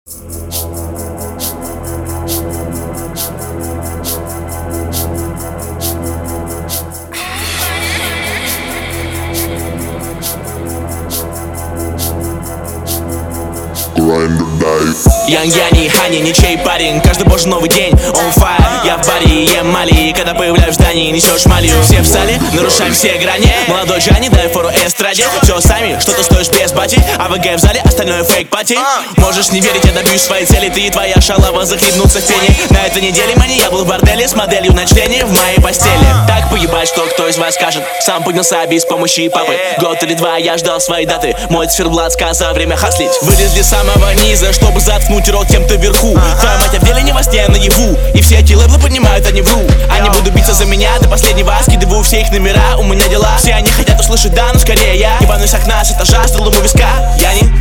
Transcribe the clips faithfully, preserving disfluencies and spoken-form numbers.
Янг Яни, Хани, ничей парень. Каждый божий новый день, on fire. Я в баре, ем мали, и когда появляюсь в здании, несешь малью. Все встали, нарушаем все грани. Молодой Джани, дай фору эстраде. Все сами, что ты стоишь без бати. АВГ в зале, остальное фейк пати. Можешь не верить, я добьюсь своей цели. Ты и твоя шалава захлебнутся в пене. На этой неделе мани, я был в борделе с моделью на члене в моей постели. Так поебать, что кто из вас скажет. Сам поднялся без помощи папы. Год или два я ждал своей даты. Мой циферблат сказал, время хаслить. Вылезли с самого низа, чтобы заткнуть рот тем-то вверху. Твоя мать, а в деле не во сне, а наяву. И все эти лейблы поднимают, они вру. Они будут биться за меня до последнего. Скидываю все их номера, у меня дела. Все они хотят услышать, да, но скорее я ебану с окна, с этажа, стрелом у виска. Я не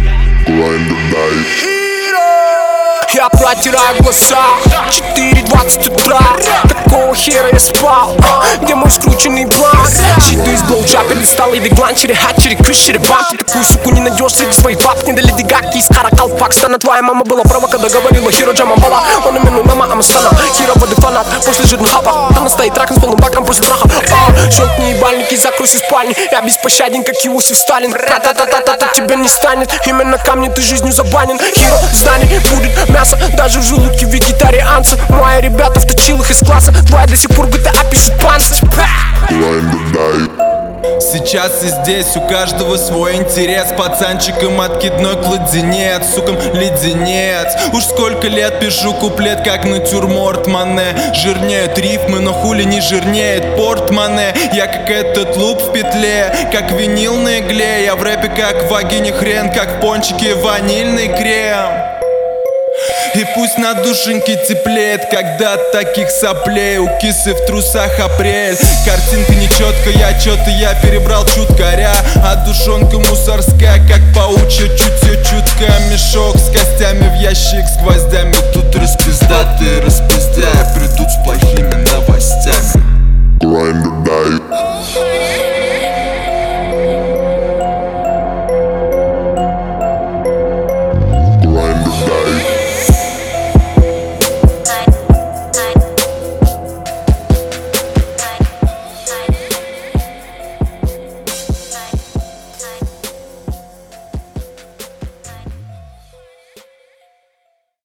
Я протираю глаза, четыре двадцать утра. Какого хера я спал? Где мой скрученный план? Щиты из блоуджа, перестал и веглан. Череха, черекрыш, черепам. Ты такую суку не найдешь среди своих баб. Не дали дигаки из Каракалпакстана. Твоя мама была права, когда говорила Хиро Джамамбала. Он именно мама Амастана. Хиро воды фанат, после жирных хапа. Она стоит раком с полным баком после браха. Щелкни ебальники, закройся в спальне. Я беспощаден, как Иосиф Сталин. Та-та-та-та-та, тебя не станет. Именно камни ты жизнью забанен. Хиро, знание будет мясо, даже в желудке вегетарианца. Мои ребята вточил их из класса. Твоя до сих пор джи ти эй пишет панцирь. Сейчас и здесь у каждого свой интерес. Пацанчикам откидной кладенец, сукам леденец. Уж сколько лет пишу куплет, как натюрморт Мане. Жирнеют рифмы, но хули не жирнеет портмоне. Я как этот луп в петле, как винил на игле. Я в рэпе как в вагине хрен, как в пончике ванильный крем. И пусть на душеньке теплеет, когда от таких соплей у кисы в трусах апрель. Картинка нечетко, я чё-то я перебрал чуткаря. А душонка мусорская, как паучья, чутье чутко. Мешок с костями в ящик с гвоздями. Тут распиздатые распиздяя придут с плохими новостями.